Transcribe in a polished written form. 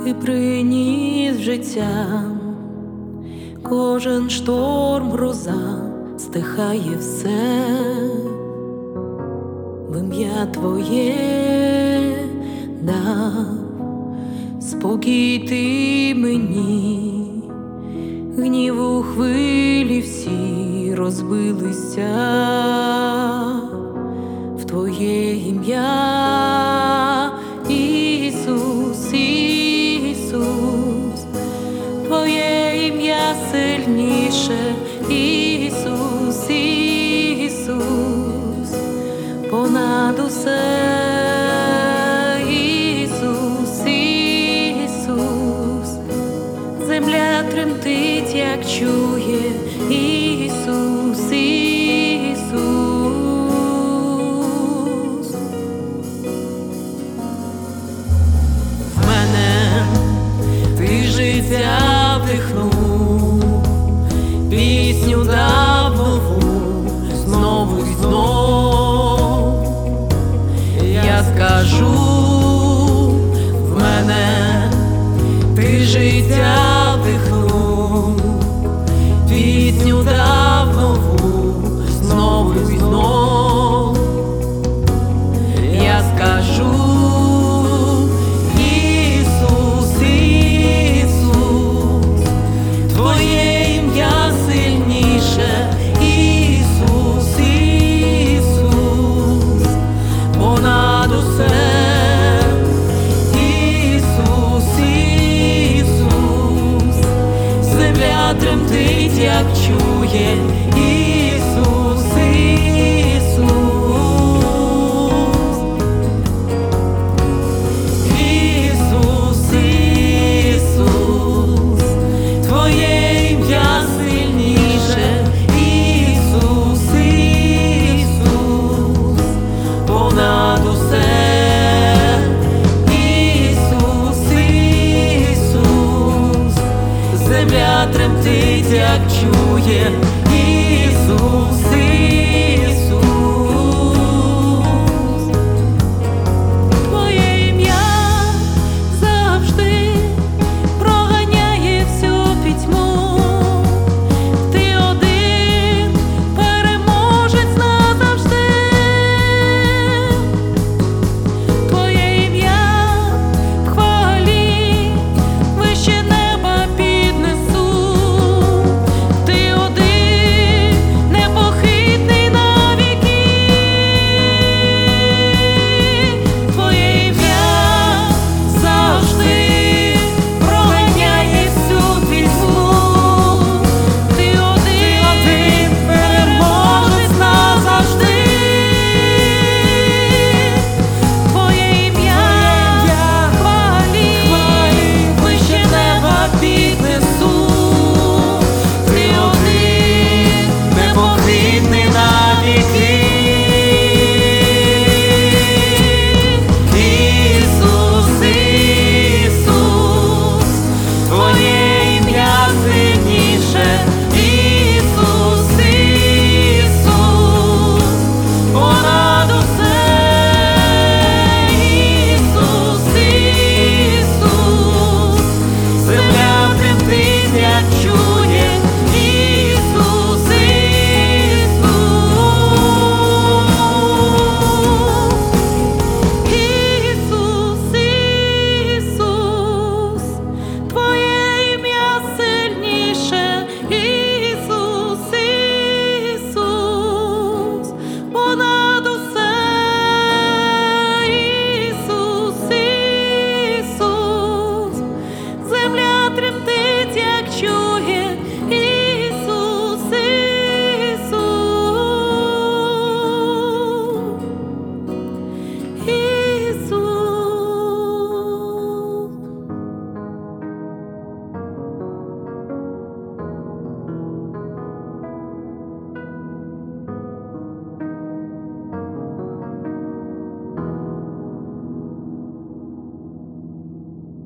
Ти приніс життя, кожен шторм, гроза, стихає все, в ім'я Твоє дав спокій ти мені, гніву хвилі всі розбилися, в Твоє ім'я, Ісус, Ісус, Твоє ім'я сильніше, Ісус, Ісус, понад усе, Ісус, Ісус, земля тремтить, як чує, Ісус, Ісус. В мене ти життя вдихнув, пісню дав нову, знову й знов. Я скажу, в мене ти життя вдихнув, пісню дав нову, знову й знов. Я скажу, Ісус, Ісус, Твоє ім'я сильніше, Ісус, Ісус, понад усе, Ісус, Ісус, земля тремтить, як чує, Ісус, Ісус, Ісус, Ісус, Твоє ім'я сильніше, Ісус, Ісус, понад усе, Ісус, Ісус, земля тремтить, як чує.